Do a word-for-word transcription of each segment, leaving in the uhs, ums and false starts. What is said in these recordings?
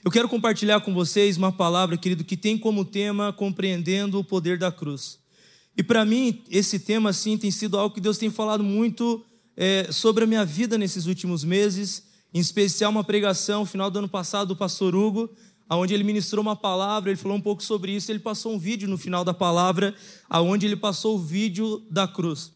Eu quero compartilhar com vocês uma palavra, querido, que tem como tema compreendendo o poder da cruz. E para mim, esse tema, assim, tem sido algo que Deus tem falado muito é, sobre a minha vida nesses últimos meses, em especial uma pregação, no final do ano passado, do pastor Hugo, onde ele ministrou uma palavra, ele falou um pouco sobre isso, ele passou um vídeo no final da palavra, onde ele passou o vídeo da cruz.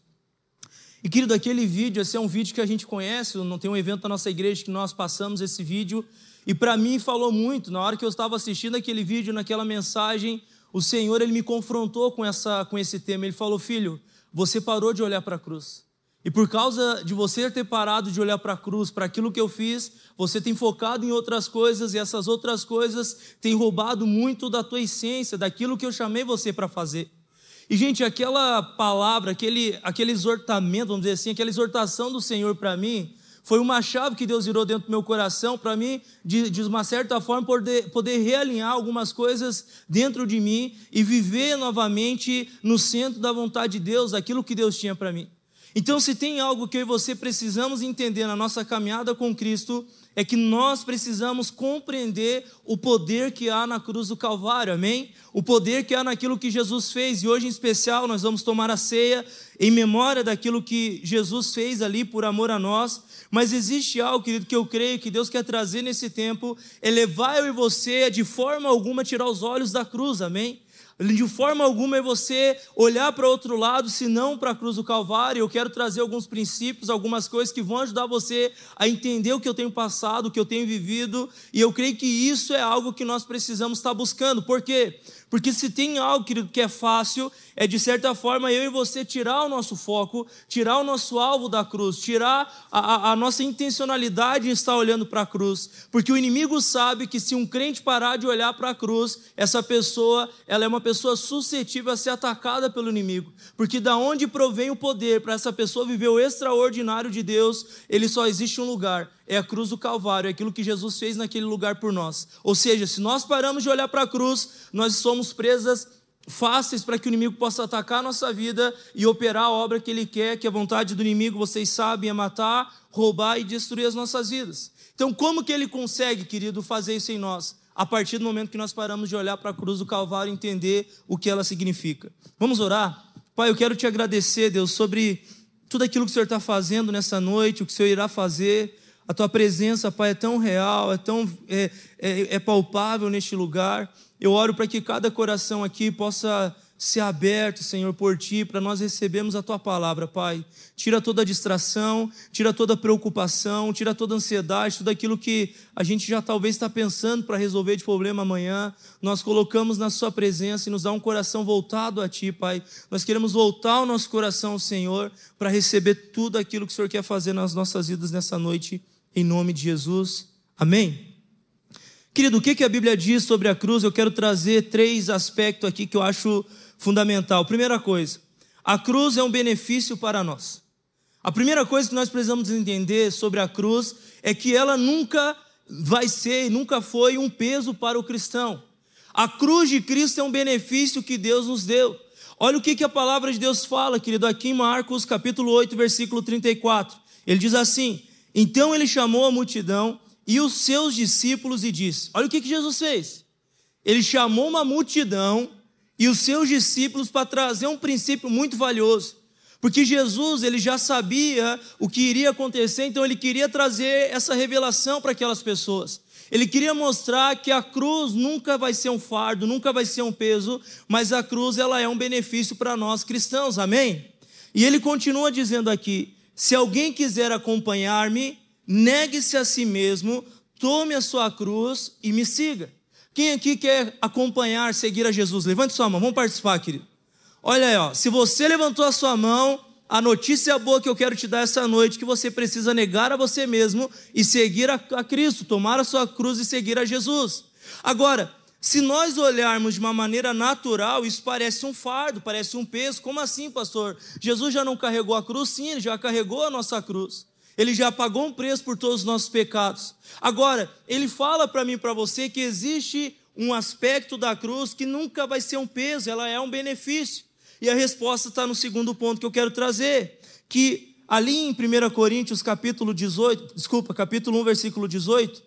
E, querido, aquele vídeo, esse é um vídeo que a gente conhece, não tem um evento na nossa igreja que nós passamos esse vídeo, e para mim falou muito. Na hora que eu estava assistindo aquele vídeo, naquela mensagem, o Senhor, ele me confrontou com, essa, com esse tema. Ele falou: filho, você parou de olhar para a cruz. E por causa de você ter parado de olhar para a cruz, para aquilo que eu fiz, você tem focado em outras coisas, e essas outras coisas têm roubado muito da tua essência, daquilo que eu chamei você para fazer. E, gente, aquela palavra, aquele, aquele exortamento, vamos dizer assim, aquela exortação do Senhor para mim, foi uma chave que Deus virou dentro do meu coração para mim, de, de uma certa forma, poder, poder realinhar algumas coisas dentro de mim e viver novamente no centro da vontade de Deus, aquilo que Deus tinha para mim. Então, se tem algo que eu e você precisamos entender na nossa caminhada com Cristo, é que nós precisamos compreender o poder que há na cruz do Calvário, amém? O poder que há naquilo que Jesus fez, e hoje em especial nós vamos tomar a ceia em memória daquilo que Jesus fez ali por amor a nós. Mas existe algo, querido, que eu creio que Deus quer trazer nesse tempo, é levar eu e você a de forma alguma tirar os olhos da cruz, amém? De forma alguma é você olhar para outro lado, senão para a cruz do Calvário. Eu quero trazer alguns princípios, algumas coisas que vão ajudar você a entender o que eu tenho passado, o que eu tenho vivido, e eu creio que isso é algo que nós precisamos estar buscando. Por quê? Porque se tem algo, querido, que é fácil, é de certa forma eu e você tirar o nosso foco, tirar o nosso alvo da cruz, tirar a, a, a nossa intencionalidade em estar olhando para a cruz, porque o inimigo sabe que se um crente parar de olhar para a cruz, essa pessoa, ela é uma pessoa suscetível a ser atacada pelo inimigo, porque da onde provém o poder para essa pessoa viver o extraordinário de Deus, ele só existe um lugar, é a cruz do Calvário, é aquilo que Jesus fez naquele lugar por nós. Ou seja, se nós paramos de olhar para a cruz, nós somos presas fáceis para que o inimigo possa atacar a nossa vida e operar a obra que ele quer, que a vontade do inimigo, vocês sabem, é matar, roubar e destruir as nossas vidas. Então, como que ele consegue, querido, fazer isso em nós? A partir do momento que nós paramos de olhar para a cruz do Calvário e entender o que ela significa. Vamos orar? Pai, eu quero te agradecer, Deus, sobre tudo aquilo que o Senhor está fazendo nessa noite, o que o Senhor irá fazer. A tua presença, Pai, é tão real, é tão é, é, é palpável neste lugar. Eu oro para que cada coração aqui possa ser aberto, Senhor, por Ti, para nós recebermos a Tua palavra, Pai. Tira toda a distração, tira toda a preocupação, tira toda a ansiedade, tudo aquilo que a gente já talvez está pensando para resolver de problema amanhã. Nós colocamos na Sua presença e nos dá um coração voltado a Ti, Pai. Nós queremos voltar o nosso coração ao Senhor para receber tudo aquilo que o Senhor quer fazer nas nossas vidas nessa noite, em nome de Jesus. Amém? Querido, o que a Bíblia diz sobre a cruz? Eu quero trazer três aspectos aqui que eu acho fundamental. Primeira coisa, a cruz é um benefício para nós. A primeira coisa que nós precisamos entender sobre a cruz é que ela nunca vai ser, nunca foi um peso para o cristão. A cruz de Cristo é um benefício que Deus nos deu. Olha o que a palavra de Deus fala, querido, aqui em Marcos capítulo oito, versículo trinta e quatro. Ele diz assim: então ele chamou a multidão e os seus discípulos e disse, olha o que Jesus fez. Ele chamou uma multidão e os seus discípulos para trazer um princípio muito valioso. Porque Jesus, ele já sabia o que iria acontecer, então ele queria trazer essa revelação para aquelas pessoas. Ele queria mostrar que a cruz nunca vai ser um fardo, nunca vai ser um peso, mas a cruz, ela é um benefício para nós cristãos, amém? E ele continua dizendo aqui, se alguém quiser acompanhar-me, negue-se a si mesmo, tome a sua cruz e me siga. Quem aqui quer acompanhar, seguir a Jesus? Levante sua mão, vamos participar, querido. Olha aí, ó, se você levantou a sua mão, a notícia boa que eu quero te dar essa noite, que você precisa negar a você mesmo e seguir a, a Cristo, tomar a sua cruz e seguir a Jesus. Agora, se nós olharmos de uma maneira natural, isso parece um fardo, parece um peso. Como assim, pastor? Jesus já não carregou a cruz? Sim, ele já carregou a nossa cruz. Ele já pagou um preço por todos os nossos pecados. Agora, ele fala para mim e para você que existe um aspecto da cruz que nunca vai ser um peso, ela é um benefício. E a resposta está no segundo ponto que eu quero trazer, que ali em primeira Coríntios capítulo dezoito, desculpa, capítulo um, versículo dezoito,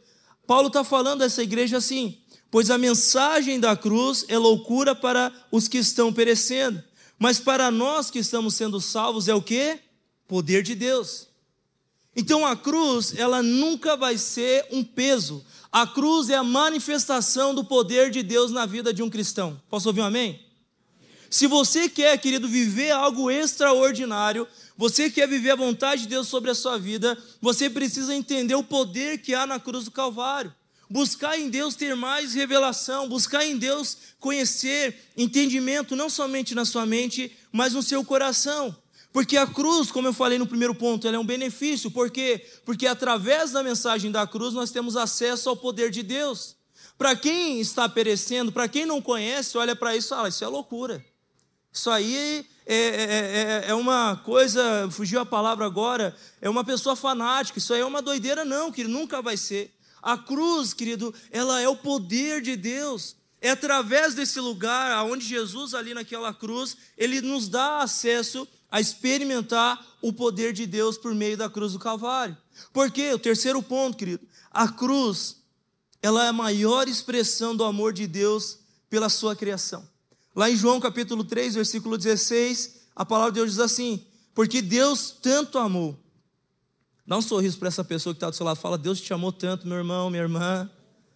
Paulo está falando a essa igreja assim: pois a mensagem da cruz é loucura para os que estão perecendo, mas para nós que estamos sendo salvos é o quê? Poder de Deus. Então a cruz, ela nunca vai ser um peso. A cruz é a manifestação do poder de Deus na vida de um cristão. Posso ouvir um amém? Se você quer, querido, viver algo extraordinário, você quer viver a vontade de Deus sobre a sua vida, você precisa entender o poder que há na cruz do Calvário. Buscar em Deus ter mais revelação, buscar em Deus conhecer, entendimento, não somente na sua mente, mas no seu coração. Porque a cruz, como eu falei no primeiro ponto, ela é um benefício. Por quê? Porque através da mensagem da cruz nós temos acesso ao poder de Deus. Para quem está perecendo, para quem não conhece, olha para isso e fala: isso é loucura. Isso aí é, é, é uma coisa, fugiu a palavra agora, é uma pessoa fanática, isso aí é uma doideira. Não, querido, nunca vai ser. A cruz, querido, ela é o poder de Deus. É através desse lugar, onde Jesus ali naquela cruz, ele nos dá acesso a experimentar o poder de Deus por meio da cruz do Calvário. Por quê? O terceiro ponto, querido, a cruz, ela é a maior expressão do amor de Deus pela sua criação. Lá em João capítulo três, versículo dezesseis, a palavra de Deus diz assim: porque Deus tanto amou. Dá um sorriso para essa pessoa que está do seu lado, fala: Deus te amou tanto, meu irmão, minha irmã.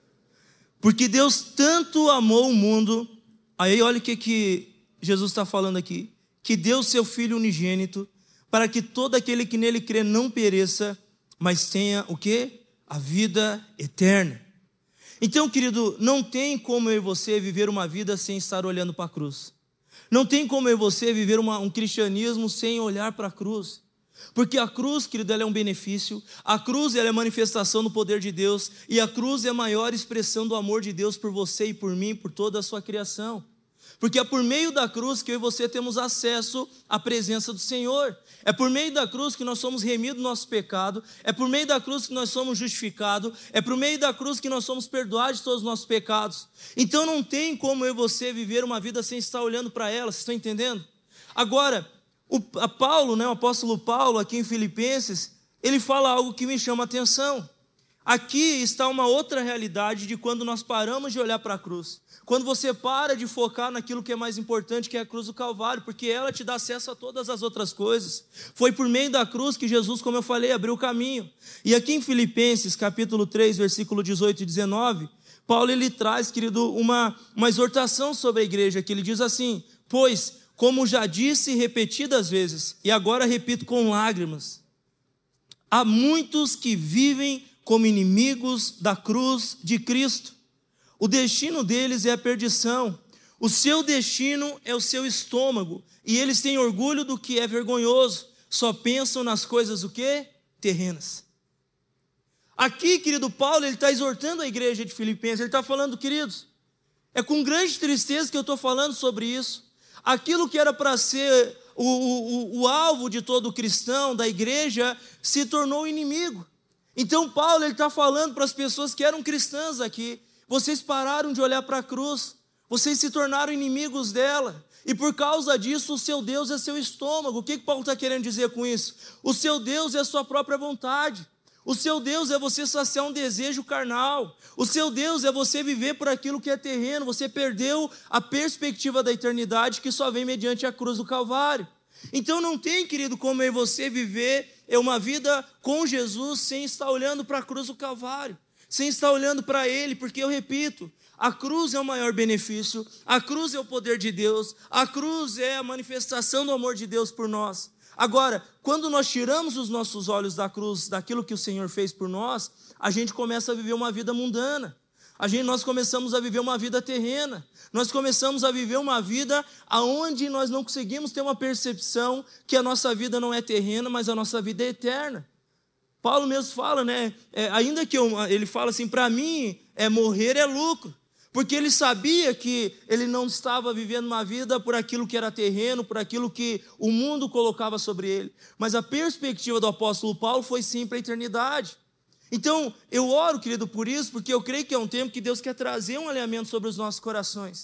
Porque Deus tanto amou o mundo. Aí olha o que, que Jesus está falando aqui: que deu seu Filho unigênito, para que todo aquele que nele crê não pereça, mas tenha o quê? A vida eterna. Então, querido, não tem como eu e você viver uma vida sem estar olhando para a cruz. Não tem como eu e você viver uma, um cristianismo sem olhar para a cruz. Porque a cruz, querido, ela é um benefício. A cruz, ela é a manifestação do poder de Deus. E a cruz é a maior expressão do amor de Deus por você e por mim, por toda a sua criação. Porque é por meio da cruz que eu e você temos acesso à presença do Senhor. É por meio da cruz que nós somos remidos do nosso pecado. É por meio da cruz que nós somos justificados. É por meio da cruz que nós somos perdoados de todos os nossos pecados. Então não tem como eu e você viver uma vida sem estar olhando para ela. Vocês estão entendendo? Agora, o, a Paulo, né, o apóstolo Paulo, aqui em Filipenses, ele fala algo que me chama a atenção. Aqui está uma outra realidade de quando nós paramos de olhar para a cruz. Quando você para de focar naquilo que é mais importante, que é a cruz do Calvário, porque ela te dá acesso a todas as outras coisas. Foi por meio da cruz que Jesus, como eu falei, abriu o caminho. E aqui em Filipenses, capítulo três, versículo dezoito e dezenove, Paulo ele traz, querido, uma, uma exortação sobre a igreja, que ele diz assim: pois, como já disse repetidas vezes, e agora repito com lágrimas, há muitos que vivem como inimigos da cruz de Cristo. O destino deles é a perdição. O seu destino é o seu estômago. E eles têm orgulho do que é vergonhoso. Só pensam nas coisas o quê? Terrenas. Aqui, querido Paulo, ele está exortando a igreja de Filipenses. Ele está falando: queridos, é com grande tristeza que eu estou falando sobre isso. Aquilo que era para ser o, o, o alvo de todo cristão, da igreja, se tornou inimigo. Então Paulo está falando para as pessoas que eram cristãs aqui: vocês pararam de olhar para a cruz, vocês se tornaram inimigos dela, e por causa disso o seu Deus é seu estômago. O que, que Paulo está querendo dizer com isso? O seu Deus é a sua própria vontade, o seu Deus é você saciar um desejo carnal, o seu Deus é você viver por aquilo que é terreno. Você perdeu a perspectiva da eternidade que só vem mediante a cruz do Calvário. Então não tem, querido, como eu e você viver uma vida com Jesus sem estar olhando para a cruz do Calvário, sem estar olhando para Ele, porque eu repito, a cruz é o maior benefício, a cruz é o poder de Deus, a cruz é a manifestação do amor de Deus por nós. Agora, quando nós tiramos os nossos olhos da cruz, daquilo que o Senhor fez por nós, a gente começa a viver uma vida mundana, a gente, nós começamos a viver uma vida terrena, nós começamos a viver uma vida onde nós não conseguimos ter uma percepção que a nossa vida não é terrena, mas a nossa vida é eterna. Paulo mesmo fala, né? É, ainda que eu, ele fala assim: para mim, é, morrer é lucro. Porque ele sabia que ele não estava vivendo uma vida por aquilo que era terreno, por aquilo que o mundo colocava sobre ele. Mas a perspectiva do apóstolo Paulo foi sim para a eternidade. Então, eu oro, querido, por isso, porque eu creio que é um tempo que Deus quer trazer um alinhamento sobre os nossos corações.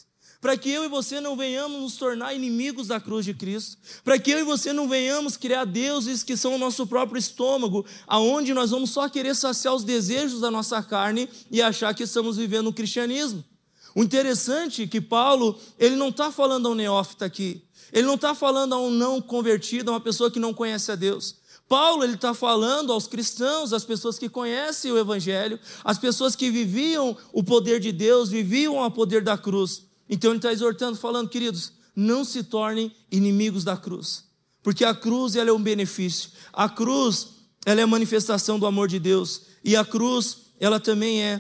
para que eu e você não venhamos nos tornar inimigos da cruz de Cristo, para que eu e você não venhamos criar deuses que são o nosso próprio estômago, aonde nós vamos só querer saciar os desejos da nossa carne e achar que estamos vivendo o cristianismo. O interessante é que Paulo, ele não está falando a um neófita aqui, ele não está falando a um não convertido, a uma pessoa que não conhece a Deus. Paulo, ele está falando aos cristãos, às pessoas que conhecem o Evangelho, às pessoas que viviam o poder de Deus, viviam o poder da cruz. Então ele está exortando, falando, queridos, não se tornem inimigos da cruz, porque a cruz, ela é um benefício, a cruz, ela é a manifestação do amor de Deus, e a cruz, ela também é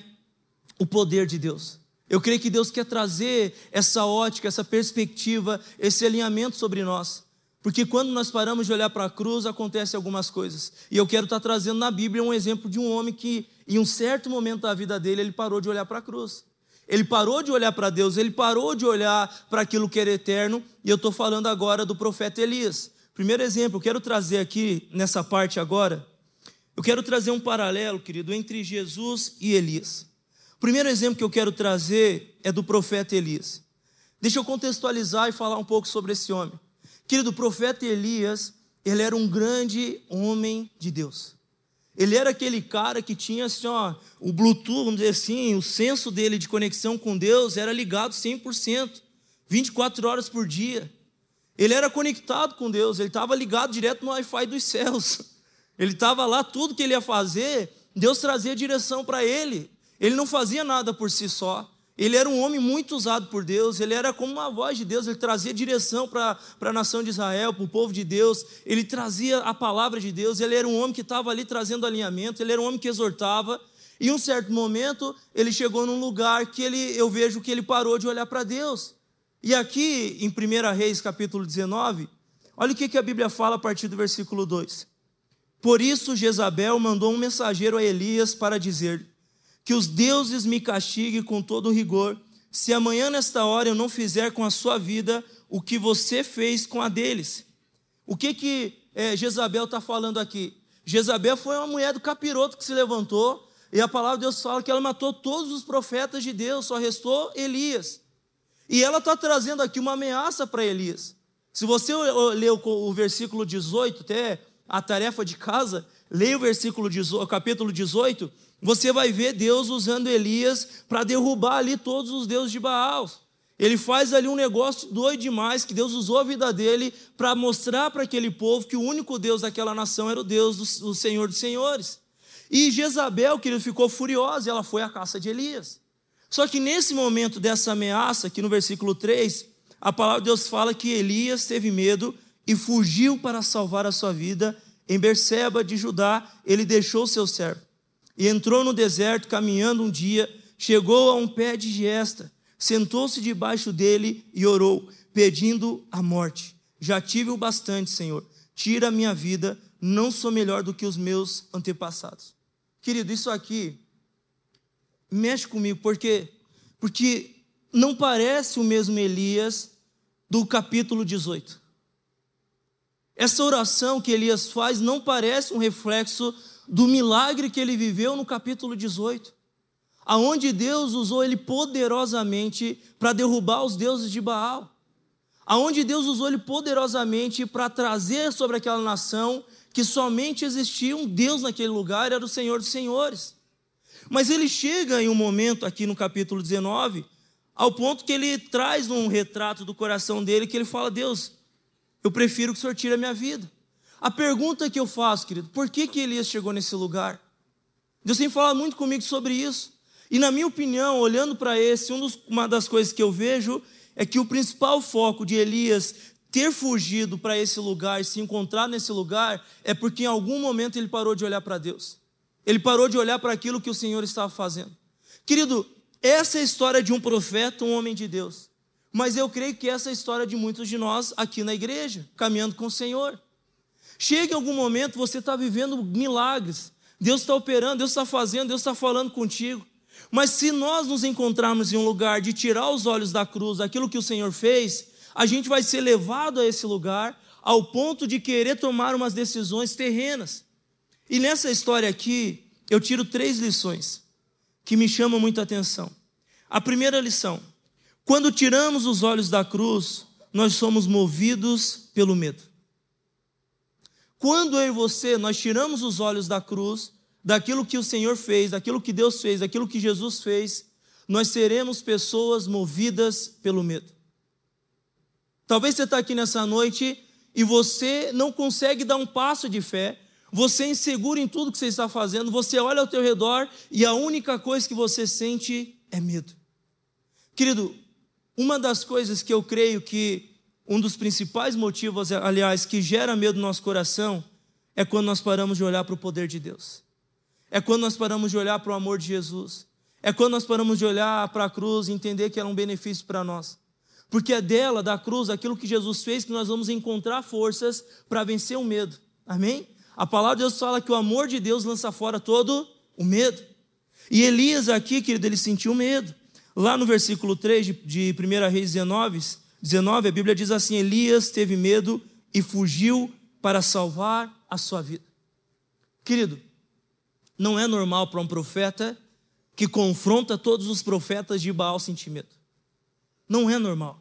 o poder de Deus. Eu creio que Deus quer trazer essa ótica, essa perspectiva, esse alinhamento sobre nós. Porque quando nós paramos de olhar para a cruz, acontecem algumas coisas. E eu quero estar trazendo na Bíblia um exemplo de um homem que, em um certo momento da vida dele, ele parou de olhar para a cruz. Ele parou de olhar para Deus, ele parou de olhar para aquilo que era eterno. E eu estou falando agora do profeta Elias. Primeiro exemplo, eu quero trazer aqui, nessa parte agora, eu quero trazer um paralelo, querido, entre Jesus e Elias. O primeiro exemplo que eu quero trazer é do profeta Elias. Deixa eu contextualizar e falar um pouco sobre esse homem. Querido, o profeta Elias, ele era um grande homem de Deus. Ele era aquele cara que tinha assim, ó, o Bluetooth, vamos dizer assim, o senso dele de conexão com Deus era ligado cem por cento, vinte e quatro horas por dia. Ele era conectado com Deus, ele estava ligado direto no Wi-Fi dos céus. Ele estava lá, tudo que ele ia fazer, Deus trazia direção para ele. Ele não fazia nada por si só. Ele era um homem muito usado por Deus, ele era como uma voz de Deus, ele trazia direção para a nação de Israel, para o povo de Deus, ele trazia a palavra de Deus, ele era um homem que estava ali trazendo alinhamento, ele era um homem que exortava, e em um certo momento, ele chegou num lugar que ele, eu vejo que ele parou de olhar para Deus. E aqui, em primeira Reis, capítulo dezenove, olha o que, que a Bíblia fala a partir do versículo dois. Por isso, Jezabel mandou um mensageiro a Elias para dizer: que os deuses me castiguem com todo rigor, se amanhã nesta hora eu não fizer com a sua vida o que você fez com a deles. O que que é, Jezabel está falando aqui? Jezabel foi uma mulher do capiroto que se levantou, e a palavra de Deus fala que ela matou todos os profetas de Deus, só restou Elias. E ela está trazendo aqui uma ameaça para Elias. Se você ler o versículo dezoito, até a tarefa de casa, leia o versículo dezoito, capítulo dezoito, você vai ver Deus usando Elias para derrubar ali todos os deuses de Baal. Ele faz ali um negócio doido demais, que Deus usou a vida dele para mostrar para aquele povo que o único Deus daquela nação era o Deus do, do Senhor dos Senhores. E Jezabel, que ele ficou furiosa, ela foi à caça de Elias. Só que nesse momento dessa ameaça, aqui no versículo três, a palavra de Deus fala que Elias teve medo e fugiu para salvar a sua vida. Em Berseba de Judá, ele deixou seu servo e entrou no deserto, caminhando um dia, chegou a um pé de giesta, sentou-se debaixo dele e orou, pedindo a morte. Já tive o bastante, Senhor, tira a minha vida, não sou melhor do que os meus antepassados. Querido, isso aqui mexe comigo, porque, porque não parece o mesmo Elias do capítulo dezoito. Essa oração que Elias faz não parece um reflexo do milagre que ele viveu no capítulo dezoito, aonde Deus usou ele poderosamente para derrubar os deuses de Baal, aonde Deus usou ele poderosamente para trazer sobre aquela nação que somente existia um Deus naquele lugar, era o Senhor dos Senhores. Mas ele chega em um momento aqui no capítulo dezenove, ao ponto que ele traz um retrato do coração dele, que ele fala: Deus, eu prefiro que o Senhor tire a minha vida. A pergunta que eu faço, querido, por que que Elias chegou nesse lugar? Deus tem falado muito comigo sobre isso. E na minha opinião, olhando para esse, um dos, uma das coisas que eu vejo é que o principal foco de Elias ter fugido para esse lugar e se encontrar nesse lugar é porque em algum momento ele parou de olhar para Deus. Ele parou de olhar para aquilo que o Senhor estava fazendo. Querido, essa é a história de um profeta, um homem de Deus. Mas eu creio que essa é a história de muitos de nós aqui na igreja, caminhando com o Senhor. Chega em algum momento, você está vivendo milagres, Deus está operando, Deus está fazendo, Deus está falando contigo. Mas se nós nos encontrarmos em um lugar de tirar os olhos da cruz, daquilo que o Senhor fez, a gente vai ser levado a esse lugar ao ponto de querer tomar umas decisões terrenas. E nessa história aqui, eu tiro três lições que me chamam muita atenção. A primeira lição: Quando tiramos os olhos da cruz, nós somos movidos pelo medo. Quando eu e você, nós tiramos os olhos da cruz, daquilo que o Senhor fez, daquilo que Deus fez, daquilo que Jesus fez, nós seremos pessoas movidas pelo medo. Talvez você está aqui nessa noite e você não consegue dar um passo de fé, você é inseguro em tudo que você está fazendo, você olha ao teu redor e a única coisa que você sente é medo. Querido, uma das coisas que eu creio que um dos principais motivos, aliás, que gera medo no nosso coração, é quando nós paramos de olhar para o poder de Deus. É quando nós paramos de olhar para o amor de Jesus. É quando nós paramos de olhar para a cruz e entender que era um benefício para nós. Porque é dela, da cruz, aquilo que Jesus fez, que nós vamos encontrar forças para vencer o medo. Amém? A palavra de Deus fala que o amor de Deus lança fora todo o medo. E Elias aqui, querido, ele sentiu medo. Lá no versículo três de, de primeira Reis dezenove, dezenove, a Bíblia diz assim: Elias teve medo e fugiu para salvar a sua vida. Querido, não é normal para um profeta que confronta todos os profetas de Baal sentir medo. Não é normal.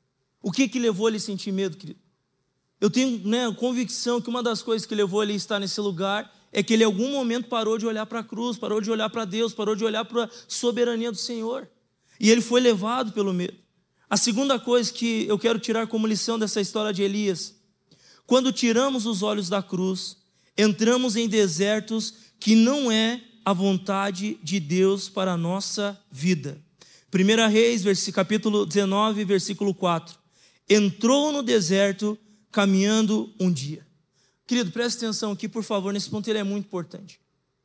O que que levou ele a sentir medo, querido? Eu tenho, né, convicção que uma das coisas que levou ele a estar nesse lugar é que ele em algum momento parou de olhar para a cruz, parou de olhar para Deus, parou de olhar para a soberania do Senhor. E ele foi levado pelo medo. A segunda coisa que eu quero tirar como lição dessa história de Elias: quando tiramos os olhos da cruz, entramos em desertos que não é a vontade de Deus para a nossa vida. primeira Reis, capítulo dezenove, versículo quatro. Entrou no deserto caminhando um dia. Querido, preste atenção aqui, por favor, nesse ponto ele é muito importante.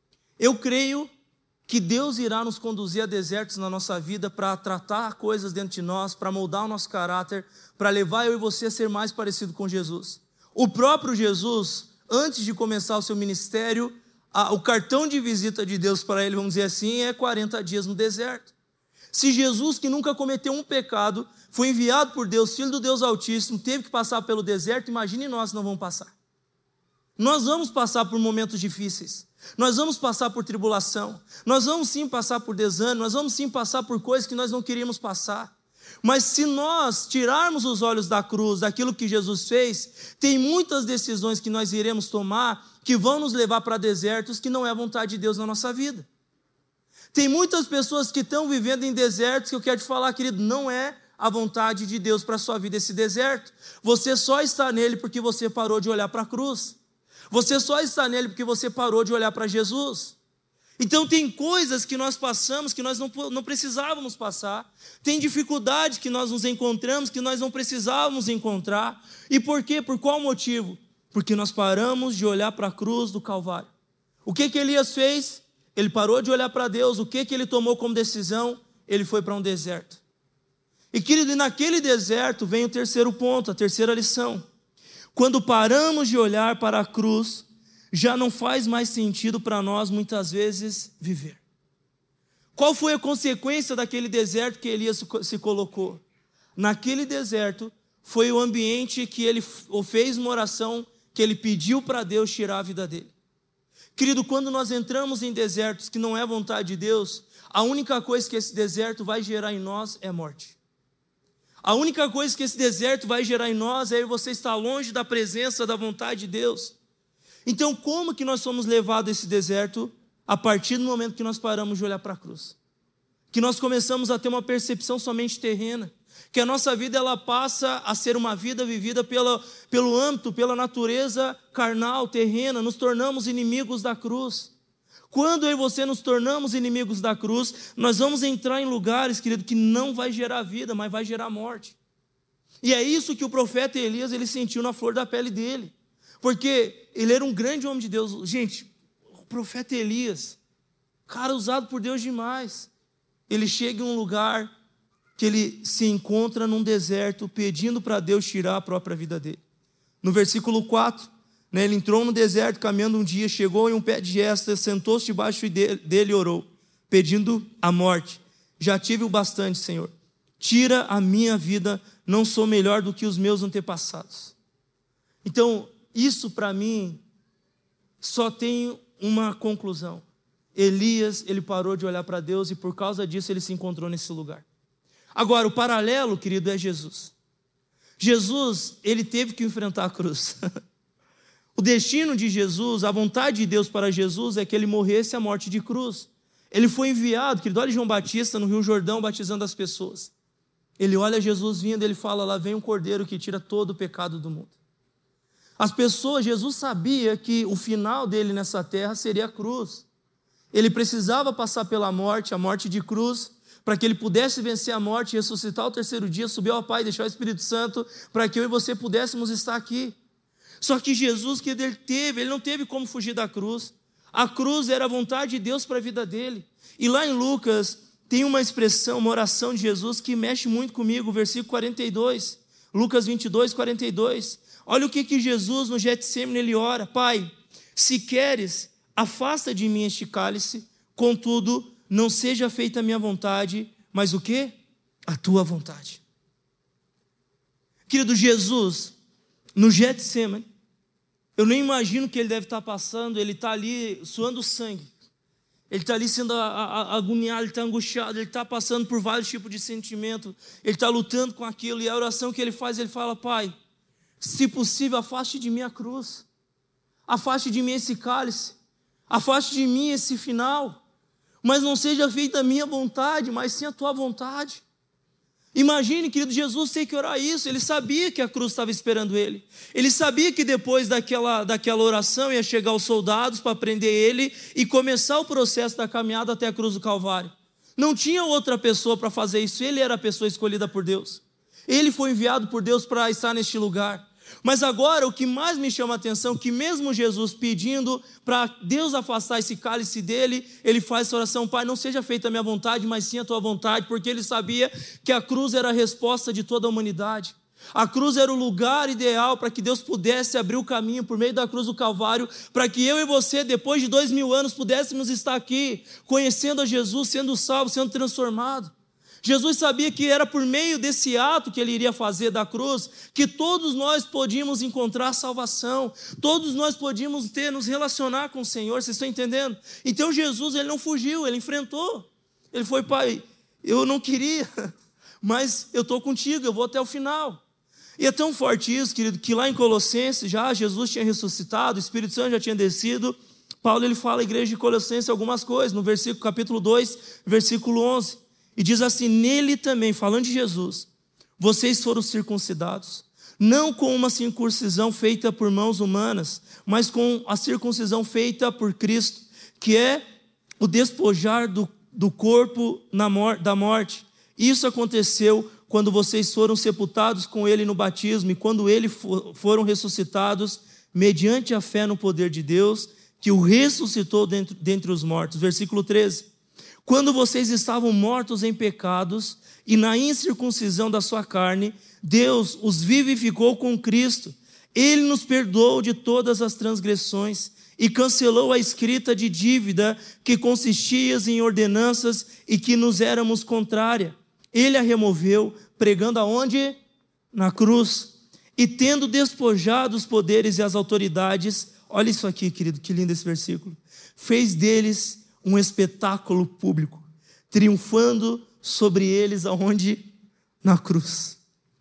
Eu creio que Deus irá nos conduzir a desertos na nossa vida para tratar coisas dentro de nós, para moldar o nosso caráter, para levar eu e você a ser mais parecido com Jesus. O próprio Jesus, antes de começar o seu ministério, a, o cartão de visita de Deus para ele, vamos dizer assim, é quarenta dias no deserto. Se Jesus, que nunca cometeu um pecado, foi enviado por Deus, filho do Deus Altíssimo, teve que passar pelo deserto, imagine nós que não vamos passar. Nós vamos passar por momentos difíceis, nós vamos passar por tribulação, nós vamos sim passar por desânimo, nós vamos sim passar por coisas que nós não queríamos passar. Mas se nós tirarmos os olhos da cruz, daquilo que Jesus fez, tem muitas decisões que nós iremos tomar que vão nos levar para desertos que não é a vontade de Deus na nossa vida. Tem muitas pessoas que estão vivendo em desertos que eu quero te falar, querido, não é a vontade de Deus para a sua vida esse deserto. Você só está nele porque você parou de olhar para a cruz. Você só está nele porque você parou de olhar para Jesus. Então tem coisas que nós passamos que nós não, não precisávamos passar. Tem dificuldade que nós nos encontramos que nós não precisávamos encontrar. E por quê? Por qual motivo? Porque nós paramos de olhar para a cruz do Calvário. O que que Elias fez? Ele parou de olhar para Deus. O que que ele tomou como decisão? Ele foi para um deserto. E querido, naquele deserto vem o terceiro ponto, a terceira lição. Quando paramos de olhar para a cruz, já não faz mais sentido para nós, muitas vezes, viver. Qual foi a consequência daquele deserto que Elias se colocou? Naquele deserto, foi o ambiente que ele fez uma oração, que ele pediu para Deus tirar a vida dele. Querido, quando nós entramos em desertos que não é vontade de Deus, a única coisa que esse deserto vai gerar em nós é morte. A única coisa que esse deserto vai gerar em nós é você estar longe da presença, da vontade de Deus. Então, como que nós somos levados a esse deserto? A partir do momento que nós paramos de olhar para a cruz. Que nós começamos a ter uma percepção somente terrena. Que a nossa vida ela passa a ser uma vida vivida pela, pelo âmbito, pela natureza carnal, terrena. Nos tornamos inimigos da cruz. Quando eu e você nos tornamos inimigos da cruz, nós vamos entrar em lugares, querido, que não vai gerar vida, mas vai gerar morte. E é isso que o profeta Elias ele sentiu na flor da pele dele. Porque ele era um grande homem de Deus. Gente, o profeta Elias, cara usado por Deus demais. Ele chega em um lugar que ele se encontra num deserto, pedindo para Deus tirar a própria vida dele. No versículo quatro, né, ele entrou no deserto, caminhando um dia, chegou em um pé de gesta, sentou-se debaixo dele e orou, pedindo a morte. Já tive o bastante, Senhor. Tira a minha vida, não sou melhor do que os meus antepassados. Então, isso para mim só tem uma conclusão. Elias, ele parou de olhar para Deus e por causa disso ele se encontrou nesse lugar. Agora, o paralelo, querido, é Jesus. Jesus, ele teve que enfrentar a cruz. O destino de Jesus, a vontade de Deus para Jesus é que ele morresse a morte de cruz. Ele foi enviado, querido, olha João Batista no Rio Jordão batizando as pessoas. Ele olha Jesus vindo, ele fala, lá vem um cordeiro que tira todo o pecado do mundo. As pessoas, Jesus sabia que o final dele nessa terra seria a cruz. Ele precisava passar pela morte, a morte de cruz, para que ele pudesse vencer a morte, ressuscitar ao terceiro dia, subir ao Pai, deixar o Espírito Santo, para que eu e você pudéssemos estar aqui. Só que Jesus, que ele teve, ele não teve como fugir da cruz. A cruz era a vontade de Deus para a vida dele. E lá em Lucas, tem uma expressão, uma oração de Jesus que mexe muito comigo, versículo quarenta e dois. Lucas vinte e dois, quarenta e dois. Olha o que, que Jesus no Getsemane ele ora. Pai, se queres, afasta de mim este cálice, contudo, não seja feita a minha vontade, mas o quê? A tua vontade. Querido Jesus, no Getsemane, eu nem imagino o que ele deve estar passando, ele está ali suando sangue, ele está ali sendo agoniado, ele está angustiado, ele está passando por vários tipos de sentimento, ele está lutando com aquilo, e a oração que ele faz, ele fala, Pai, se possível, afaste de mim a cruz, afaste de mim esse cálice, afaste de mim esse final, mas não seja feita a minha vontade, mas sim a tua vontade. Imagine, querido, Jesus tem que orar isso. Ele sabia que a cruz estava esperando ele. Ele sabia que depois daquela, daquela oração ia chegar os soldados para prender ele e começar o processo da caminhada até a cruz do Calvário. Não tinha outra pessoa para fazer isso. Ele era a pessoa escolhida por Deus. Ele foi enviado por Deus para estar neste lugar. Mas agora o que mais me chama a atenção, que mesmo Jesus pedindo para Deus afastar esse cálice dele, ele faz essa oração, Pai, não seja feita a minha vontade, mas sim a tua vontade, porque ele sabia que a cruz era a resposta de toda a humanidade. A cruz era o lugar ideal para que Deus pudesse abrir o caminho por meio da cruz do Calvário, para que eu e você, depois de dois mil anos, pudéssemos estar aqui, conhecendo a Jesus, sendo salvo, sendo transformado. Jesus sabia que era por meio desse ato que ele iria fazer da cruz, que todos nós podíamos encontrar salvação, todos nós podíamos ter, nos relacionar com o Senhor, vocês estão entendendo? Então Jesus, ele não fugiu, ele enfrentou, ele foi, Pai, eu não queria, mas eu estou contigo, eu vou até o final. E é tão forte isso, querido, que lá em Colossenses, já Jesus tinha ressuscitado, o Espírito Santo já tinha descido, Paulo ele fala à igreja de Colossenses algumas coisas, no versículo, capítulo dois, versículo onze, e diz assim, nele também, falando de Jesus, vocês foram circuncidados, não com uma circuncisão feita por mãos humanas, mas com a circuncisão feita por Cristo, que é o despojar do, do corpo na mor- da morte. Isso aconteceu quando vocês foram sepultados com ele no batismo, e quando ele for, foram ressuscitados, mediante a fé no poder de Deus, que o ressuscitou dentre, dentre os mortos. Versículo treze. Quando vocês estavam mortos em pecados e na incircuncisão da sua carne, Deus os vivificou com Cristo. Ele nos perdoou de todas as transgressões e cancelou a escrita de dívida que consistia em ordenanças e que nos éramos contrária. Ele a removeu, pregando aonde? Na cruz. E tendo despojado os poderes e as autoridades, olha isso aqui, querido, que lindo esse versículo, fez deles um espetáculo público, triunfando sobre eles aonde? Na cruz.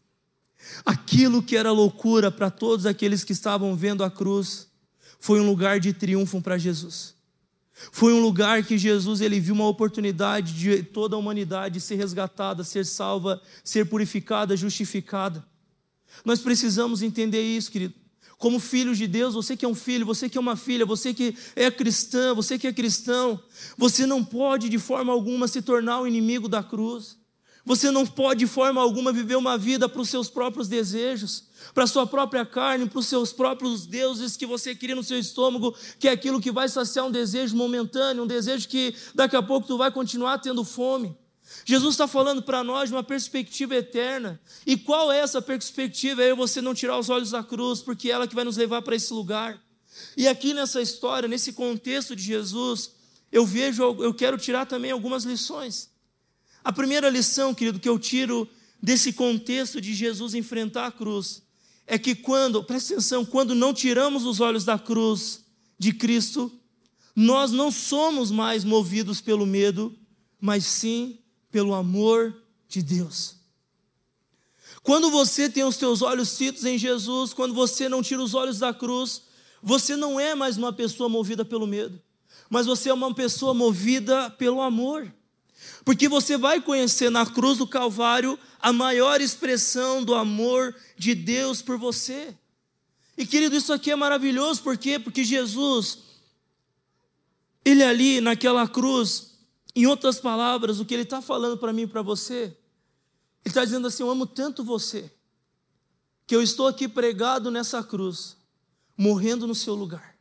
Aquilo que era loucura para todos aqueles que estavam vendo a cruz, foi um lugar de triunfo para Jesus. Foi um lugar que Jesus ele viu uma oportunidade de toda a humanidade ser resgatada, ser salva, ser purificada, justificada. Nós precisamos entender isso, querido. Como filhos de Deus, você que é um filho, você que é uma filha, você que é cristã, você que é cristão, você não pode de forma alguma se tornar o inimigo da cruz. Você não pode de forma alguma viver uma vida para os seus próprios desejos, para a sua própria carne, para os seus próprios deuses que você cria no seu estômago, que é aquilo que vai saciar um desejo momentâneo, um desejo que daqui a pouco tu vai continuar tendo fome. Jesus está falando para nós de uma perspectiva eterna. E qual é essa perspectiva? É você não tirar os olhos da cruz, porque é ela que vai nos levar para esse lugar. E aqui nessa história, nesse contexto de Jesus, eu vejo, eu quero tirar também algumas lições. A primeira lição, querido, que eu tiro desse contexto de Jesus enfrentar a cruz, é que quando, presta atenção, quando não tiramos os olhos da cruz de Cristo, nós não somos mais movidos pelo medo, mas sim pelo amor de Deus. Quando você tem os teus olhos fitos em Jesus, quando você não tira os olhos da cruz, você não é mais uma pessoa movida pelo medo, mas você é uma pessoa movida pelo amor. Porque você vai conhecer na cruz do Calvário a maior expressão do amor de Deus por você. E querido, isso aqui é maravilhoso, por quê? Porque Jesus, Ele ali naquela cruz, em outras palavras, o que Ele está falando para mim e para você, Ele está dizendo assim: eu amo tanto você, que eu estou aqui pregado nessa cruz, morrendo no seu lugar.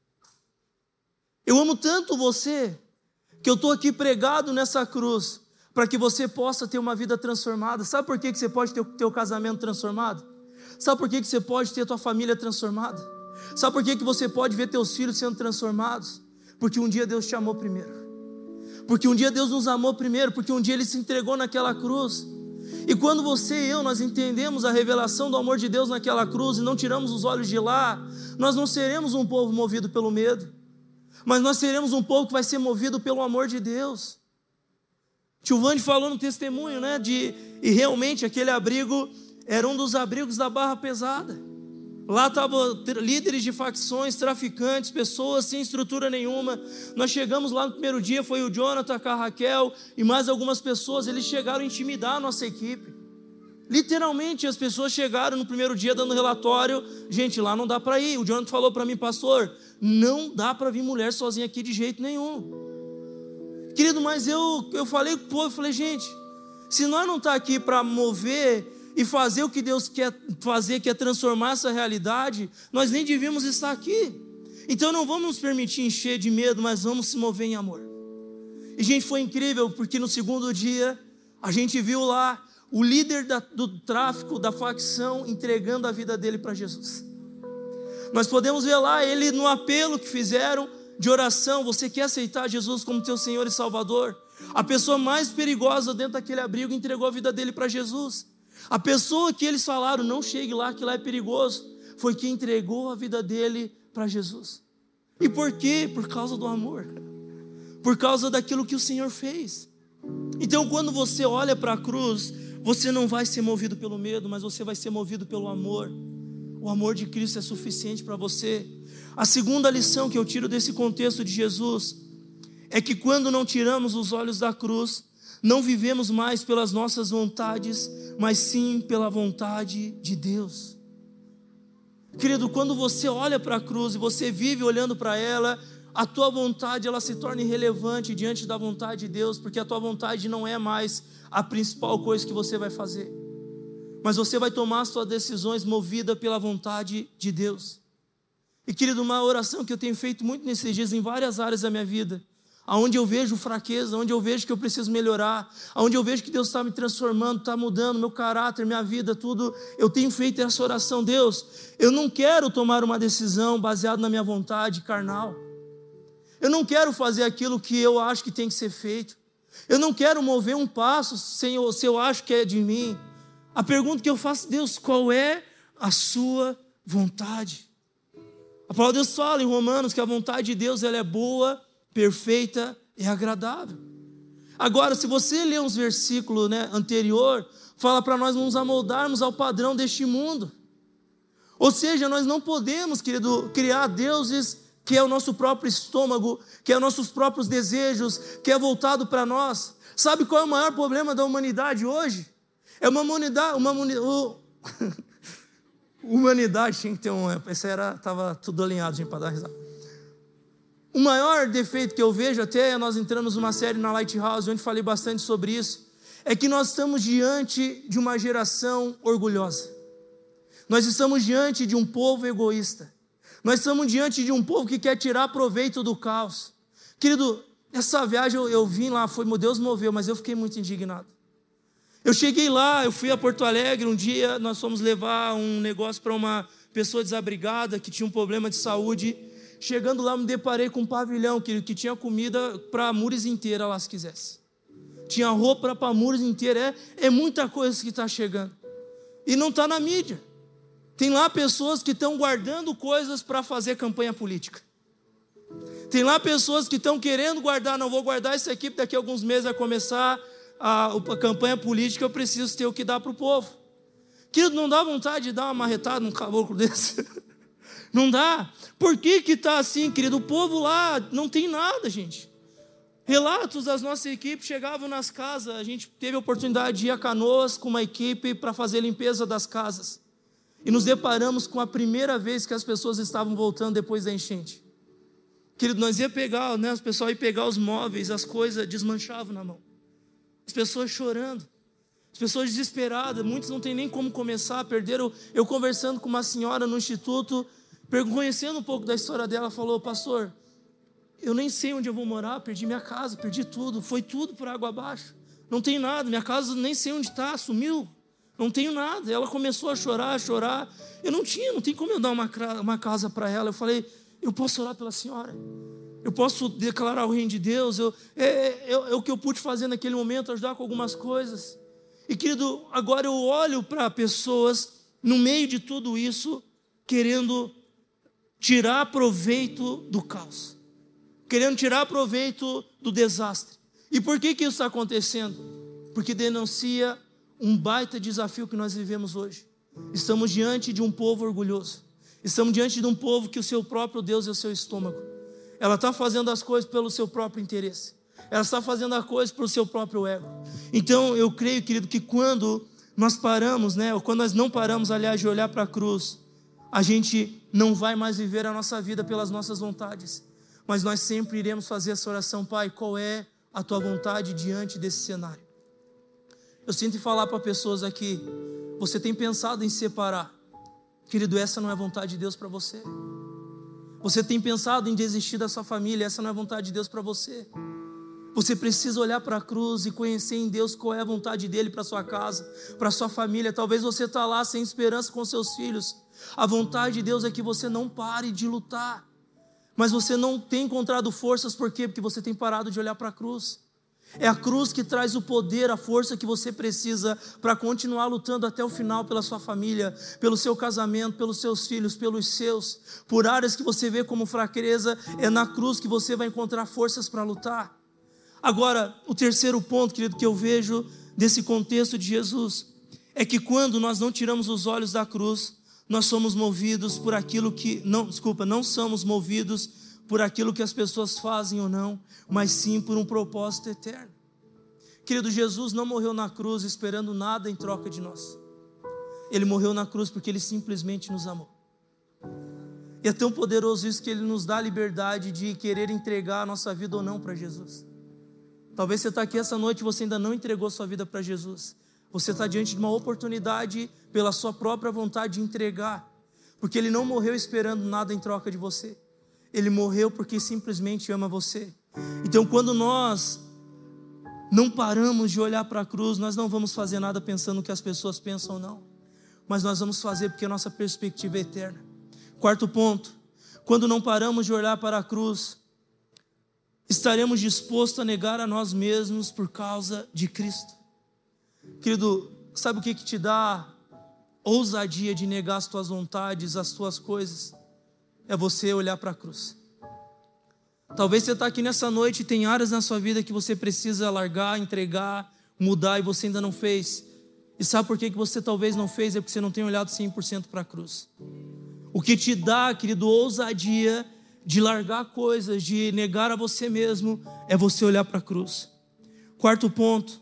Eu amo tanto você, que eu estou aqui pregado nessa cruz, para que você possa ter uma vida transformada. Sabe por que você pode ter o teu casamento transformado? Sabe por que você pode ter a tua família transformada? Sabe por que você pode ver teus filhos sendo transformados? Porque um dia Deus te amou primeiro. Porque um dia Deus nos amou primeiro, porque um dia Ele se entregou naquela cruz. E quando você e eu, nós entendemos a revelação do amor de Deus naquela cruz e não tiramos os olhos de lá, nós não seremos um povo movido pelo medo, mas nós seremos um povo que vai ser movido pelo amor de Deus. Tio Vande falou no testemunho, né, de, e realmente aquele abrigo era um dos abrigos da Barra Pesada. Lá estavam líderes de facções, traficantes, pessoas sem estrutura nenhuma. Nós chegamos lá no primeiro dia, foi o Jonathan, a Raquel e mais algumas pessoas. Eles chegaram a intimidar a nossa equipe. Literalmente as pessoas chegaram no primeiro dia dando relatório: gente, lá não dá para ir. O Jonathan falou para mim: pastor, não dá para vir mulher sozinha aqui de jeito nenhum. Querido, mas eu, eu falei com o povo, eu falei: gente, se nós não estamos aqui para mover e fazer o que Deus quer fazer, que é transformar essa realidade, nós nem devíamos estar aqui. Então não vamos nos permitir encher de medo, mas vamos se mover em amor. E gente, foi incrível, porque no segundo dia a gente viu lá o líder da, do tráfico, da facção, entregando a vida dele para Jesus. Nós podemos ver lá ele no apelo que fizeram de oração: você quer aceitar Jesus como teu Senhor e Salvador? A pessoa mais perigosa dentro daquele abrigo entregou a vida dele para Jesus. A pessoa que eles falaram: não chegue lá, que lá é perigoso, foi quem entregou a vida dele para Jesus. E por quê? Por causa do amor, por causa daquilo que o Senhor fez. Então quando você olha para a cruz, você não vai ser movido pelo medo, mas você vai ser movido pelo amor. O amor de Cristo é suficiente para você. A segunda lição que eu tiro desse contexto de Jesus é que quando não tiramos os olhos da cruz, não vivemos mais pelas nossas vontades, mas sim pela vontade de Deus. Querido, quando você olha para a cruz e você vive olhando para ela, a tua vontade ela se torna irrelevante diante da vontade de Deus, porque a tua vontade não é mais a principal coisa que você vai fazer, mas você vai tomar as suas decisões movida pela vontade de Deus. E querido, uma oração que eu tenho feito muito nesses dias em várias áreas da minha vida, aonde eu vejo fraqueza, onde eu vejo que eu preciso melhorar, aonde eu vejo que Deus está me transformando, está mudando meu caráter, minha vida, tudo, eu tenho feito essa oração: Deus, eu não quero tomar uma decisão baseada na minha vontade carnal, eu não quero fazer aquilo que eu acho que tem que ser feito, eu não quero mover um passo sem eu, se eu acho que é de mim. A pergunta que eu faço: Deus, qual é a sua vontade? A palavra de Deus fala em Romanos que a vontade de Deus ela é boa, perfeita e agradável. Agora, se você ler uns versículos, né, anterior, fala para nós nos amoldarmos ao padrão deste mundo. Ou seja, nós não podemos, querido, criar deuses que é o nosso próprio estômago, que é os nossos próprios desejos, que é voltado para nós. Sabe qual é o maior problema da humanidade hoje? É uma humanidade, uma uh, humanidade tinha que ter um, esse era, estava tudo alinhado, gente, para dar risada. O maior defeito que eu vejo, até nós entramos numa série na Lighthouse, onde falei bastante sobre isso, é que nós estamos diante de uma geração orgulhosa. Nós estamos diante de um povo egoísta. Nós estamos diante de um povo que quer tirar proveito do caos. Querido, essa viagem eu, eu vim lá, foi, meu Deus moveu, mas eu fiquei muito indignado. Eu cheguei lá, eu fui a Porto Alegre um dia, nós fomos levar um negócio para uma pessoa desabrigada que tinha um problema de saúde. Chegando lá, me deparei com um pavilhão que, que tinha comida para a Mures inteira lá, se quisesse. Tinha roupa para a Mures inteira. É, é muita coisa que está chegando. E não está na mídia. Tem lá pessoas que estão guardando coisas para fazer campanha política. Tem lá pessoas que estão querendo guardar, não vou guardar isso aqui, porque daqui a alguns meses vai começar a, a campanha política, eu preciso ter o que dar para o povo. Querido, não dá vontade de dar uma marretada num caboclo desse? Não dá. Por que que está assim, querido? O povo lá não tem nada, gente. Relatos das nossas equipes chegavam nas casas. A gente teve a oportunidade de ir a Canoas com uma equipe para fazer a limpeza das casas. E nos deparamos com a primeira vez que as pessoas estavam voltando depois da enchente. Querido, nós ia pegar, né, os pessoal ia pegar os móveis, as coisas desmanchavam na mão. As pessoas chorando. As pessoas desesperadas, muitos não tem nem como começar, perderam. Eu conversando com uma senhora no instituto, conhecendo um pouco da história dela, falou: pastor, eu nem sei onde eu vou morar, perdi minha casa, perdi tudo, foi tudo por água abaixo, não tem nada, minha casa nem sei onde está, sumiu, não tenho nada. Ela começou a chorar, a chorar, eu não tinha, não tem como eu dar uma, uma casa para ela. Eu falei: eu posso orar pela senhora, eu posso declarar o reino de Deus, eu, é, é, é o que eu pude fazer naquele momento, ajudar com algumas coisas. E querido, agora eu olho para pessoas no meio de tudo isso, querendo tirar proveito do caos, querendo tirar proveito do desastre. E por que que isso está acontecendo? Porque denuncia um baita desafio que nós vivemos hoje. Estamos diante de um povo orgulhoso, estamos diante de um povo que o seu próprio Deus é o seu estômago. Ela está fazendo as coisas pelo seu próprio interesse, ela está fazendo as coisas pelo seu próprio ego. Então eu creio, querido, que quando nós paramos, né, ou quando nós não paramos, aliás, de olhar para a cruz, a gente não vai mais viver a nossa vida pelas nossas vontades, mas nós sempre iremos fazer essa oração: Pai, qual é a tua vontade diante desse cenário? Eu sinto falar para pessoas aqui: você tem pensado em separar? Querido, essa não é a vontade de Deus para você. Você tem pensado em desistir da sua família? Essa não é a vontade de Deus para você. Você precisa olhar para a cruz e conhecer em Deus qual é a vontade dEle para a sua casa, para a sua família. Talvez você está lá sem esperança com seus filhos. A vontade de Deus é que você não pare de lutar, mas você não tem encontrado forças. Por quê? Porque você tem parado de olhar para a cruz. É a cruz que traz o poder, a força que você precisa para continuar lutando até o final pela sua família, pelo seu casamento, pelos seus filhos, pelos seus, por áreas que você vê como fraqueza. É na cruz que você vai encontrar forças para lutar. Agora, o terceiro ponto, querido, que eu vejo desse contexto de Jesus, é que quando nós não tiramos os olhos da cruz, nós somos movidos por aquilo que, não, desculpa, não somos movidos por aquilo que as pessoas fazem ou não, mas sim por um propósito eterno. Querido, Jesus não morreu na cruz esperando nada em troca de nós. Ele morreu na cruz porque Ele simplesmente nos amou. E é tão poderoso isso que Ele nos dá a liberdade de querer entregar a nossa vida ou não para Jesus. Talvez você está aqui essa noite e você ainda não entregou sua vida para Jesus. Você está diante de uma oportunidade, pela sua própria vontade, de entregar. Porque Ele não morreu esperando nada em troca de você. Ele morreu porque simplesmente ama você. Então, quando nós não paramos de olhar para a cruz, nós não vamos fazer nada pensando o que as pessoas pensam ou não. Mas nós vamos fazer porque a nossa perspectiva é eterna. Quarto ponto: quando não paramos de olhar para a cruz, estaremos dispostos a negar a nós mesmos por causa de Cristo. Querido, sabe o que, que te dá ousadia de negar as tuas vontades, as tuas coisas? É você olhar para a cruz. Talvez você está aqui nessa noite e tem áreas na sua vida que você precisa largar, entregar, mudar, e você ainda não fez. E sabe por que, que você talvez não fez? É porque você não tem olhado cem por cento para a cruz. O que te dá, querido, ousadia de largar coisas, de negar a você mesmo, é você olhar para a cruz. Quarto ponto,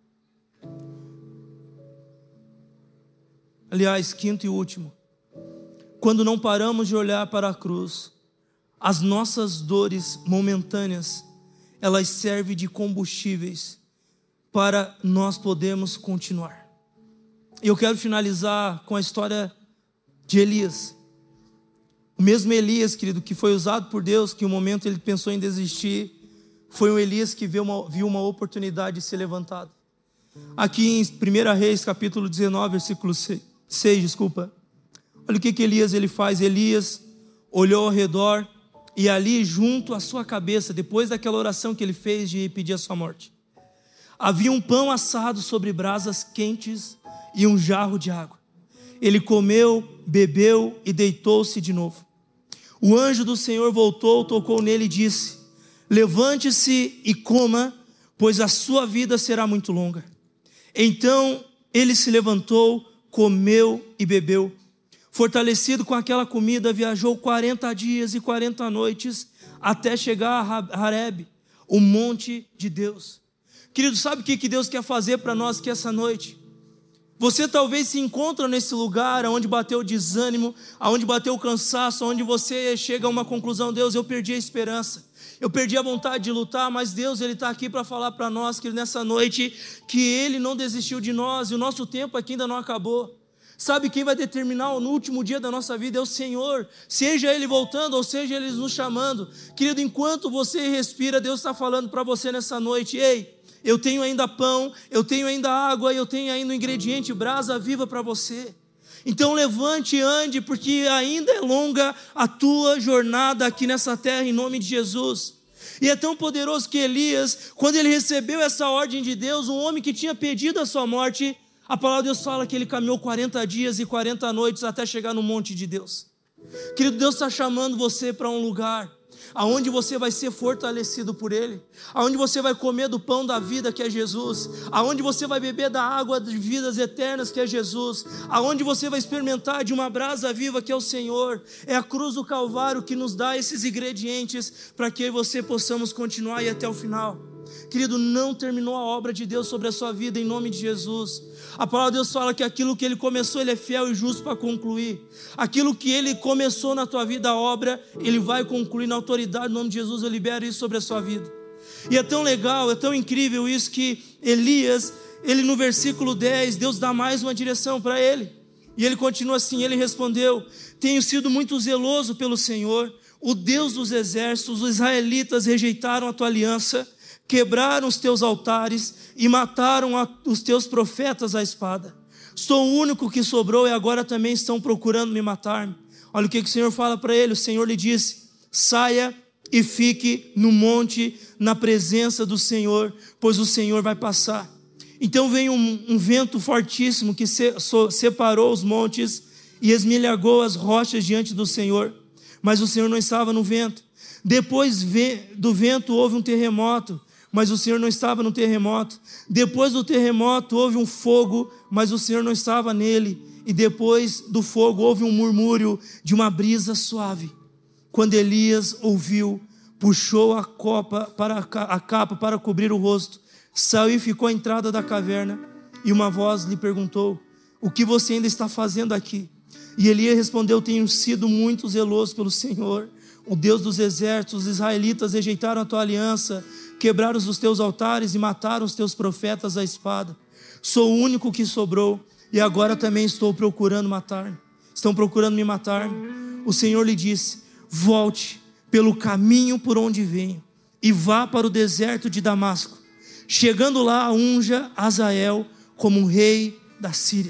aliás, quinto e último: quando não paramos de olhar para a cruz, as nossas dores momentâneas, elas servem de combustíveis para nós podermos continuar. E eu quero finalizar com a história de Elias. O mesmo Elias, querido, que foi usado por Deus, que um momento ele pensou em desistir, foi um Elias que viu uma, viu uma oportunidade de ser levantado. Aqui em primeira Reis, capítulo dezenove, versículo seis, desculpa. Olha o que, que Elias ele faz. Elias olhou ao redor e ali junto à sua cabeça, depois daquela oração que ele fez de pedir a sua morte, havia um pão assado sobre brasas quentes e um jarro de água. Ele comeu, bebeu e deitou-se de novo. O anjo do Senhor voltou, tocou nele e disse: levante-se e coma, pois a sua vida será muito longa. Então ele se levantou, comeu e bebeu. Fortalecido com aquela comida, viajou quarenta dias e quarenta noites até chegar a Horebe, o monte de Deus. Querido, sabe o que Deus quer fazer para nós aqui essa noite? Você talvez se encontra nesse lugar onde bateu o desânimo, onde bateu o cansaço, onde você chega a uma conclusão: Deus, eu perdi a esperança, eu perdi a vontade de lutar, mas Deus, Ele está aqui para falar para nós que nessa noite, que Ele não desistiu de nós, e o nosso tempo aqui ainda não acabou. Sabe quem vai determinar no último dia da nossa vida? É o Senhor, seja Ele voltando ou seja Ele nos chamando. Querido, enquanto você respira, Deus está falando para você nessa noite: ei, eu tenho ainda pão, eu tenho ainda água, eu tenho ainda um ingrediente, brasa viva para você. Então levante e ande, porque ainda é longa a tua jornada aqui nessa terra, em nome de Jesus. E é tão poderoso que Elias, quando ele recebeu essa ordem de Deus, um homem que tinha pedido a sua morte, a palavra de Deus fala que ele caminhou quarenta dias e quarenta noites até chegar no monte de Deus. Querido, Deus está chamando você para um lugar aonde você vai ser fortalecido por Ele, aonde você vai comer do pão da vida que é Jesus, aonde você vai beber da água de vidas eternas que é Jesus, aonde você vai experimentar de uma brasa viva que é o Senhor. É a cruz do Calvário que nos dá esses ingredientes para que você possamos continuar e ir até o final. Querido, não terminou a obra de Deus sobre a sua vida, em nome de Jesus. A palavra de Deus fala que aquilo que Ele começou, Ele é fiel e justo para concluir. Aquilo que Ele começou na tua vida, a obra, Ele vai concluir na autoridade, em nome de Jesus. Eu libero isso sobre a sua vida. E é tão legal, é tão incrível isso, que Elias, ele no versículo dez, Deus dá mais uma direção para ele. E ele continua assim, ele respondeu: tenho sido muito zeloso pelo Senhor, o Deus dos exércitos. Os israelitas rejeitaram a tua aliança, quebraram os teus altares e mataram a, os teus profetas à espada. Sou o único que sobrou e agora também estão procurando me matar. Olha o que, que o Senhor fala para ele. O Senhor lhe disse: saia e fique no monte, na presença do Senhor, pois o Senhor vai passar. Então veio um, um vento fortíssimo que se, so, separou os montes e esmilhagou as rochas diante do Senhor, mas o Senhor não estava no vento. Depois do vento houve um terremoto, mas o Senhor não estava no terremoto. Depois do terremoto houve um fogo, mas o Senhor não estava nele. E depois do fogo houve um murmúrio de uma brisa suave. Quando Elias ouviu, puxou a, copa para a capa para cobrir o rosto, saiu e ficou à entrada da caverna. E uma voz lhe perguntou: o que você ainda está fazendo aqui? E Elias respondeu: tenho sido muito zeloso pelo Senhor, o Deus dos exércitos. Os israelitas rejeitaram a tua aliança, quebraram os teus altares e mataram os teus profetas à espada. Sou o único que sobrou e agora também estou procurando matar-me. Estão procurando me matar. O Senhor lhe disse: volte pelo caminho por onde venho e vá para o deserto de Damasco. Chegando lá, unja Azael como rei da Síria.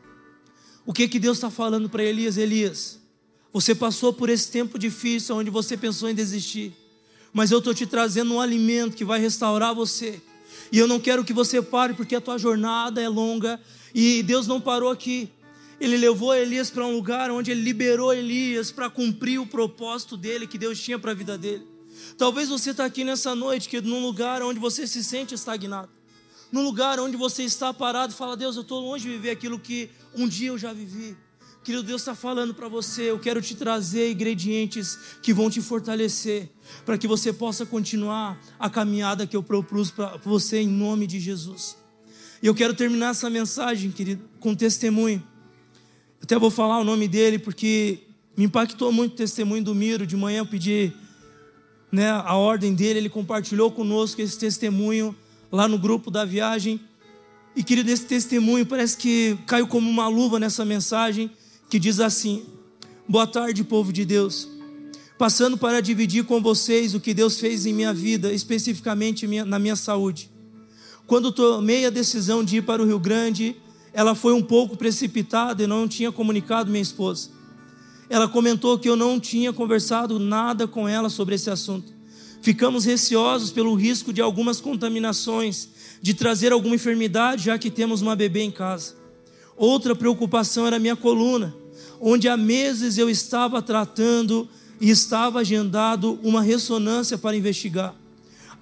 O que que Deus está falando para Elias? Elias, você passou por esse tempo difícil onde você pensou em desistir, mas eu estou te trazendo um alimento que vai restaurar você. E eu não quero que você pare, porque a tua jornada é longa. E Deus não parou aqui. Ele levou Elias para um lugar onde Ele liberou Elias para cumprir o propósito dele, que Deus tinha para a vida dele. Talvez você está aqui nessa noite, que num lugar onde você se sente estagnado, num lugar onde você está parado e fala: Deus, eu estou longe de viver aquilo que um dia eu já vivi. Querido, Deus está falando para você: eu quero te trazer ingredientes que vão te fortalecer, para que você possa continuar a caminhada que eu propus para você, em nome de Jesus. E eu quero terminar essa mensagem, querido, com um testemunho. Até vou falar o nome dele, porque me impactou muito o testemunho do Miro. De manhã eu pedi, né, a ordem dele, ele compartilhou conosco esse testemunho lá no grupo da viagem. E, querido, esse testemunho parece que caiu como uma luva nessa mensagem, que diz assim: boa tarde, povo de Deus. Passando para dividir com vocês o que Deus fez em minha vida, especificamente na minha saúde. Quando tomei a decisão de ir para o Rio Grande, ela foi um pouco precipitada e não tinha comunicado minha esposa. Ela comentou que eu não tinha conversado nada com ela sobre esse assunto. Ficamos receosos pelo risco de algumas contaminações, de trazer alguma enfermidade, já que temos uma bebê em casa. Outra preocupação era a minha coluna, onde há meses eu estava tratando e estava agendado uma ressonância para investigar.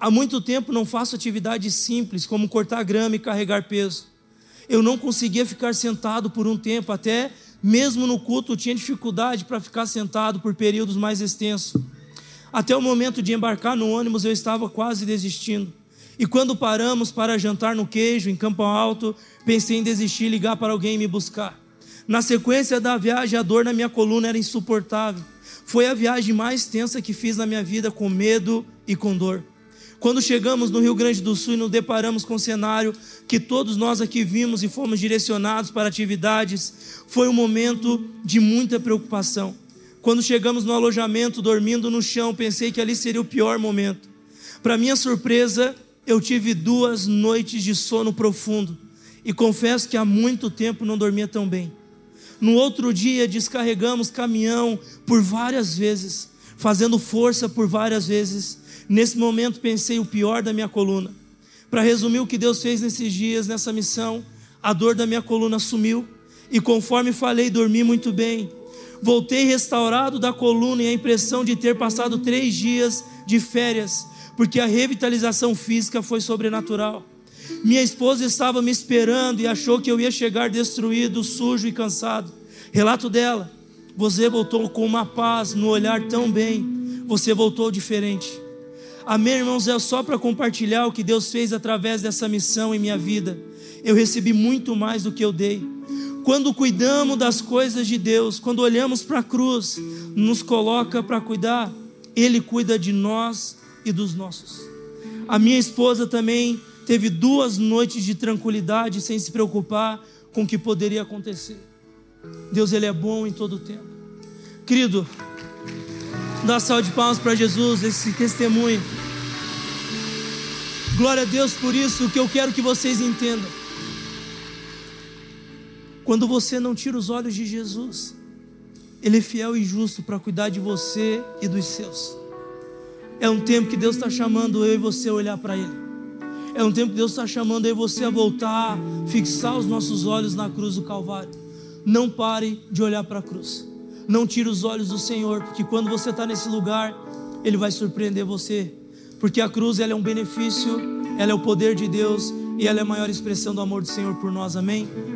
Há muito tempo não faço atividades simples, como cortar grama e carregar peso. Eu não conseguia ficar sentado por um tempo, até mesmo no culto eu tinha dificuldade para ficar sentado por períodos mais extensos. Até o momento de embarcar no ônibus eu estava quase desistindo. E quando paramos para jantar no Queijo, em Campo Alto, pensei em desistir e ligar para alguém me buscar. Na sequência da viagem, a dor na minha coluna era insuportável. Foi a viagem mais tensa que fiz na minha vida, com medo e com dor. Quando chegamos no Rio Grande do Sul e nos deparamos com um cenário que todos nós aqui vimos e fomos direcionados para atividades, foi um momento de muita preocupação. Quando chegamos no alojamento, dormindo no chão, pensei que ali seria o pior momento. Para minha surpresa, eu tive duas noites de sono profundo e confesso que há muito tempo não dormia tão bem. No outro dia, descarregamos caminhão por várias vezes, fazendo força por várias vezes. Nesse momento pensei o pior da minha coluna. Para resumir o que Deus fez nesses dias, nessa missão, a dor da minha coluna sumiu e conforme falei, dormi muito bem. Voltei restaurado da coluna e a impressão de ter passado três dias de férias, porque a revitalização física foi sobrenatural. Minha esposa estava me esperando e achou que eu ia chegar destruído, sujo e cansado. Relato dela: você voltou com uma paz no olhar tão bem, você voltou diferente. Amém, irmãos, é só para compartilhar o que Deus fez através dessa missão em minha vida. Eu recebi muito mais do que eu dei. Quando cuidamos das coisas de Deus, quando olhamos para a cruz, nos coloca para cuidar, Ele cuida de nós e dos nossos. A minha esposa também teve duas noites de tranquilidade, sem se preocupar com o que poderia acontecer. Deus, Ele é bom em todo o tempo. Querido, dá salva de palmas para Jesus, esse testemunho. Glória a Deus por isso. O que eu quero que vocês entendam: quando você não tira os olhos de Jesus, Ele é fiel e justo para cuidar de você e dos seus. É um tempo que Deus está chamando eu e você a olhar para Ele. É um tempo que Deus está chamando eu e você a voltar, fixar os nossos olhos na cruz do Calvário. Não pare de olhar para a cruz. Não tire os olhos do Senhor, porque quando você está nesse lugar, Ele vai surpreender você. Porque a cruz, ela é um benefício, ela é o poder de Deus e ela é a maior expressão do amor do Senhor por nós. Amém?